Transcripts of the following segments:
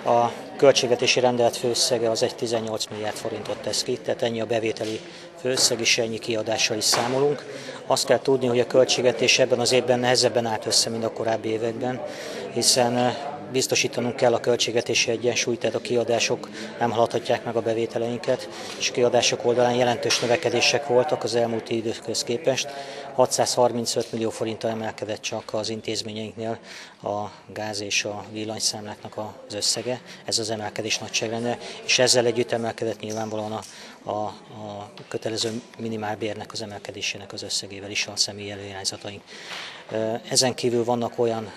A költségvetési rendelet főösszege az egy 18 milliárd forintot tesz ki, tehát ennyi a bevételi főösszeg és ennyi kiadással is számolunk. Azt kell tudni, hogy a költségvetés ebben az évben nehezebben állt össze, mint a korábbi években, hiszen biztosítanunk kell a költségvetési egyensúlyt, tehát a kiadások nem haladhatják meg a bevételeinket, és a kiadások oldalán jelentős növekedések voltak az elmúlt időkhöz képest. 635 millió forinttal emelkedett csak az intézményeinknél a gáz és a villanyszámláknak az összege, ez az emelkedés nagyságrende, és ezzel együtt emelkedett nyilvánvalóan a kötelező minimálbérnek az emelkedésének az összegével is a személyi előirányzataink. Ezen kívül vannak olyan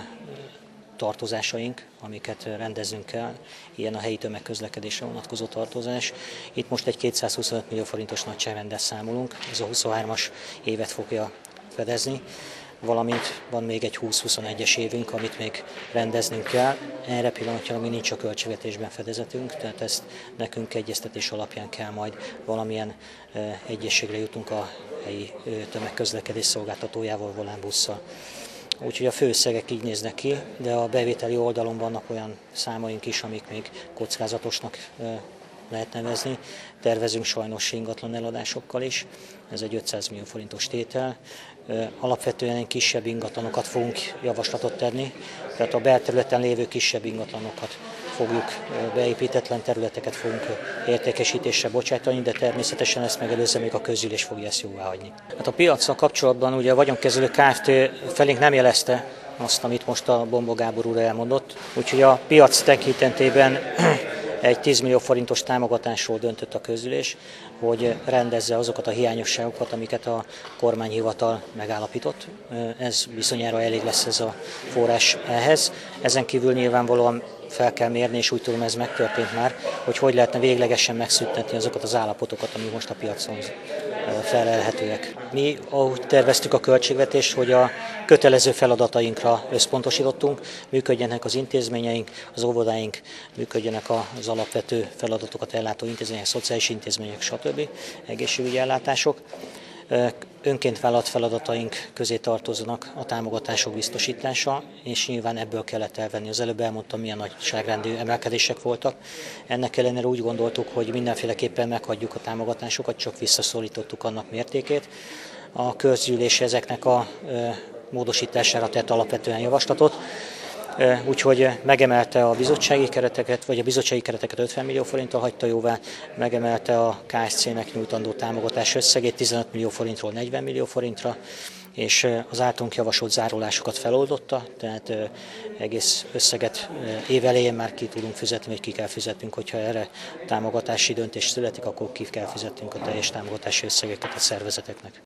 tartozásaink, amiket rendeznünk kell, ilyen a helyi tömegközlekedésre vonatkozó tartozás. Itt most egy 225 millió forintos nagyságrendel számolunk, ez a 23-as évet fogja fedezni, valamint van még egy 20-21-es évünk, amit még rendeznünk kell. Erre pillanatnyilag még nincs a költségvetésben fedezetünk, tehát ezt nekünk egyeztetés alapján kell majd valamilyen egyességre jutunk a helyi tömegközlekedés szolgáltatójával, volánbusszal. Úgyhogy a főösszegek így néznek ki, de a bevételi oldalon vannak olyan számaink is, amik még kockázatosnak lehet nevezni. Tervezünk sajnos ingatlan eladásokkal is, ez egy 500 millió forintos tétel. Alapvetően kisebb ingatlanokat fogunk javaslatot tenni, tehát a belterületen lévő kisebb ingatlanokat fogjuk, beépítetlen területeket fogunk értékesítésre bocsátani, de természetesen ezt megelőzve még a közgyűlés fogja ezt jóváhagyni. Hát a piaccal kapcsolatban ugye a vagyonkezelő Kft. Felénk nem jelezte azt, amit most a Bombó Gábor úr elmondott, úgyhogy a piac tekintetében egy 10 millió forintos támogatásról döntött a közgyűlés, hogy rendezze azokat a hiányosságokat, amiket a kormányhivatal megállapított. Ez bizonyára elég lesz ez a forrás ehhez. Ezen kívül nyilvánvalóan fel kell mérni, és úgy tudom, ez megtörtént már, hogy lehetne véglegesen megszüntetni azokat az állapotokat, amik most a piacon felelhetőek. Mi ahogy terveztük a költségvetést, hogy a kötelező feladatainkra összpontosítottunk, működjenek az intézményeink, az óvodáink, működjenek az alapvető feladatokat ellátó intézmények, szociális intézmények, stb. Egészségügyi ellátások. Önként vállalt feladataink közé tartoznak a támogatások biztosítása, és nyilván ebből kellett elvenni. Az előbb elmondtam, milyen nagyságrendű emelkedések voltak. Ennek ellenére úgy gondoltuk, hogy mindenféleképpen meghagyjuk a támogatásokat, csak visszaszorítottuk annak mértékét. A közgyűlés ezeknek a módosítására tett alapvetően javaslatot. Úgyhogy megemelte a bizottsági kereteket, vagy a bizottsági kereteket 50 millió forinttal hagyta jóvá, megemelte a KSC-nek nyújtandó támogatás összegét 15 millió forintról 40 millió forintra, és az általunk javasolt zárulásokat feloldotta, tehát egész összeget év elején már ki tudunk fizetni, vagy ki kell fizetnünk, hogyha erre támogatási döntés születik, akkor ki kell fizetnünk a teljes támogatási összegeket a szervezeteknek.